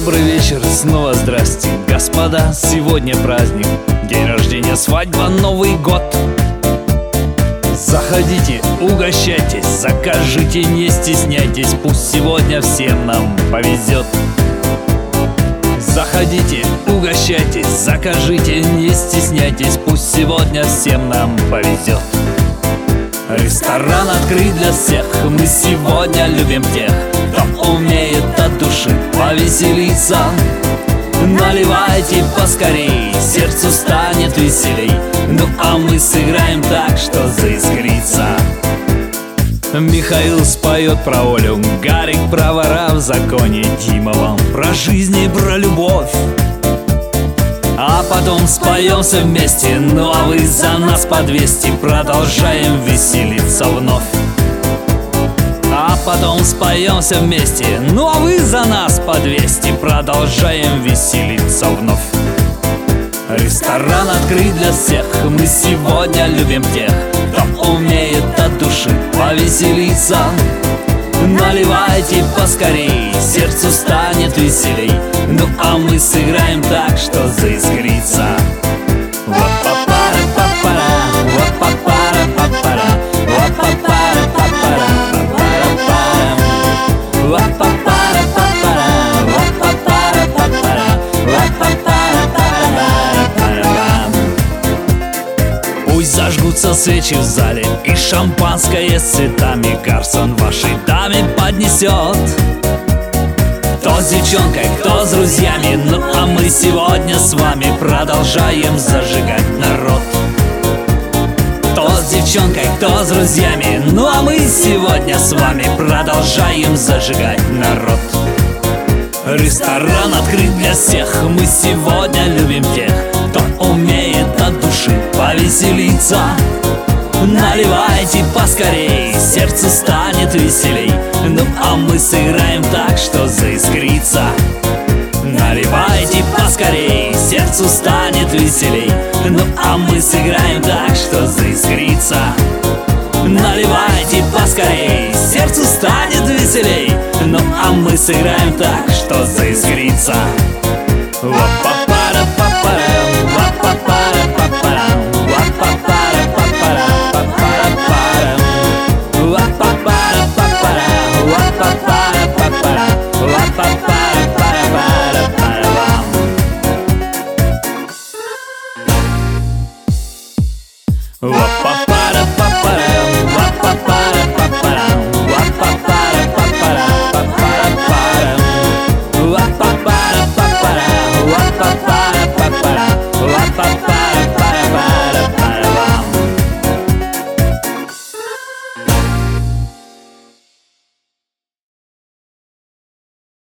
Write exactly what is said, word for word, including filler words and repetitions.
Добрый вечер, снова здрасте, господа. Сегодня праздник, день рождения, свадьба, Новый год. Заходите, угощайтесь, закажите, не стесняйтесь. Пусть сегодня всем нам повезет. Заходите, угощайтесь, закажите, не стесняйтесь. Пусть сегодня всем нам повезет. Ресторан открыт для всех. Мы сегодня любим тех, кто умеет от души повеселиться. Наливайте поскорей, сердцу станет веселей. Ну а мы сыграем так, что заискрится. Михаил споет про Олю, Гарик про вора в законе, Дима вам про жизнь и про любовь. А потом споемся вместе, ну а вы за нас по двести. Продолжаем веселиться вновь. А потом споемся вместе, ну а вы за нас по двести. Продолжаем веселиться вновь. Ресторан открыт для всех. Мы сегодня любим тех, кто умеет от души повеселиться. Наливайте поскорей, сердцу станет веселей. Ну а мы сыграем так, что заискрится. Пусть зажгутся свечи в зале и шампанское с цветами гарсон вашей даме поднесет. Кто с девчонкой, кто с друзьями, ну а мы сегодня с вами продолжаем зажигать народ. Кто с девчонкой, кто с друзьями, ну а мы сегодня с вами продолжаем зажигать народ. Ресторан открыт для всех. Мы сегодня любим тех, кто умеет от души повеселиться. Наливайте поскорей, сердцу станет веселей. Ну а мы сыграем так, что заискрится. Наливайте поскорей, сердцу станет веселей. Ну а мы сыграем так, что заискрится. Наливайте поскорей, сердцу станет веселей. Ну а мы сыграем так, что заискрится. Wa pa pa